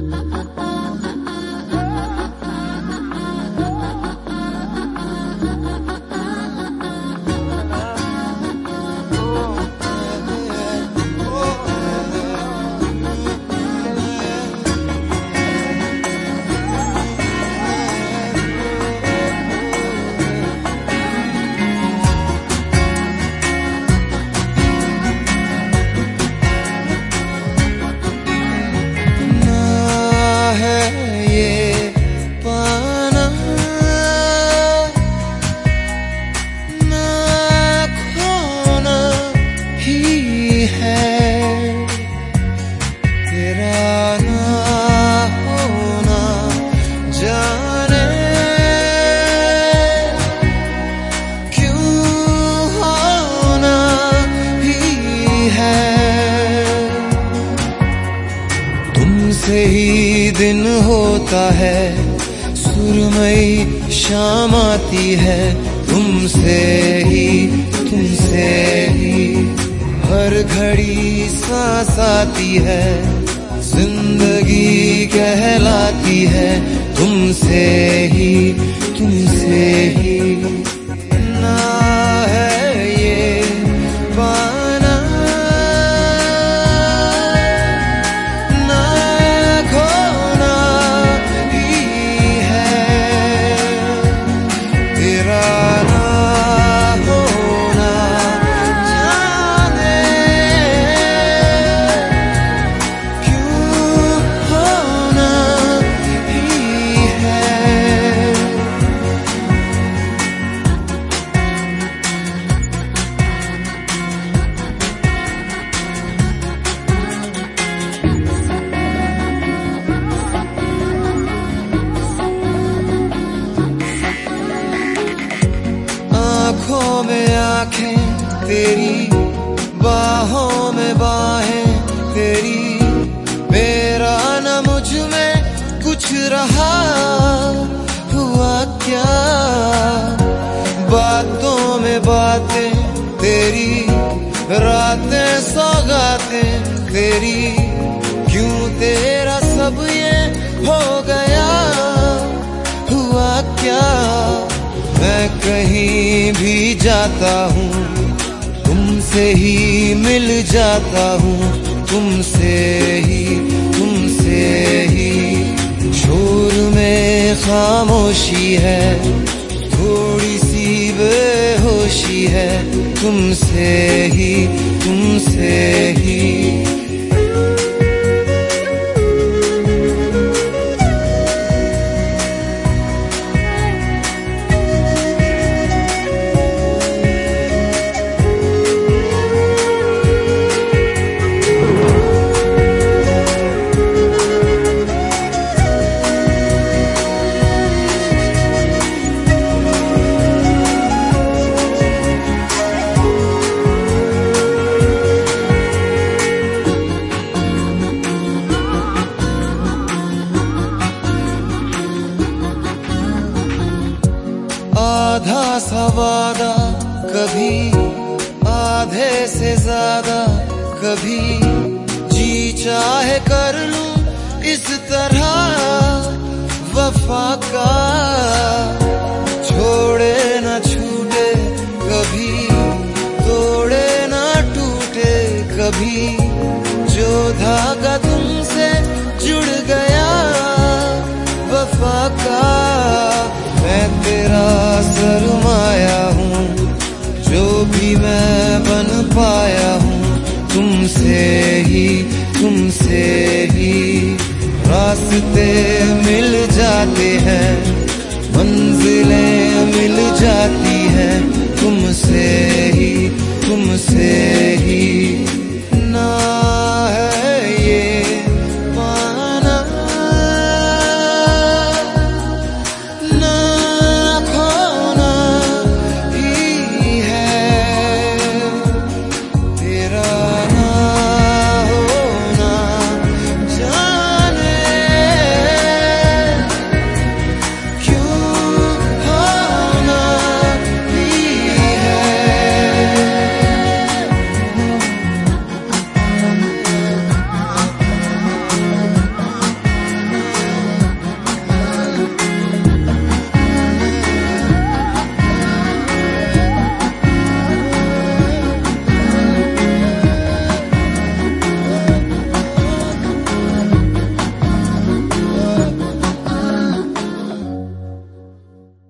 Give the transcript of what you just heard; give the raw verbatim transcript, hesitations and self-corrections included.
तुमसे ही दिन होता है, सुरमई शाम आती है, तुमसे ही तुमसे ही हर घड़ी सांस आती है, जिंदगी कहलाती है, तुमसे ही तुमसे ही। ना है ये पाना ना खोना ही है, तेरा ना होना जाने क्यों होना ही है। आँखों में आँखें तेरी, बाहों में बाहें तेरी, मेरा न मुझ में कुछ रहा हुआ क्या। बातों में बातें तेरी, रातें सौगातें तेरी, क्यों तेरा सब ये हो गया हुआ क्या। मैं कहीं भी जाता हूँ, तुमसे ही मिल जाता हूँ, तुमसे ही तुमसे ही। शोर में खामोशी है, थोड़ी सी बेहोशी है, तुमसे ही तुमसे ही। आधा सा वादा कभी, आधे से ज्यादा कभी, जी चाहे कर लूं इस तरह वफा का। छोड़े न छूटे कभी, तोड़े न टूटे कभी, जो धागा तुमसे जुड़ गया वफा का। मैं तेरा सरमाया हूँ, जो भी मैं बन पाया हूँ, तुमसे ही तुमसे ही। रास्ते मिल जाते हैं, मंजिलें मिल जाती